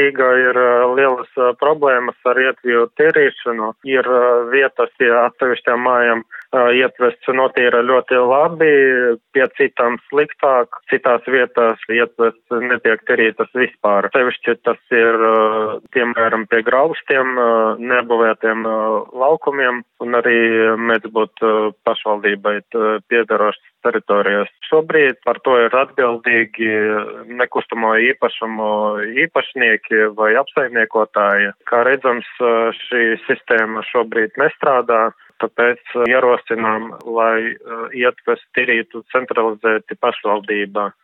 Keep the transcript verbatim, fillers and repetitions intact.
Rīgā ir lielas problēmas ar ietveju tīrīšanu. Ir vietas, ja atsevišķām mājām ietvests notīra ļoti labi, pie citām sliktāk, citās vietās ietvests netiek tīrītas vispār. Sevišķi tas ir, piemēram, pie graustiem, nebūvētiem laukumiem, un arī mēdz būt pašvaldībai piederošas teritorijas. Šobrīd par to ir atbildīgi nekustamo īpašumu īpašnieki vai apsaimniekotāji. Kā redzams, šī sistēma šobrīd nestrādā, tāpēc ierosinām, lai ietves tīrītu centralizēti pašvaldībā.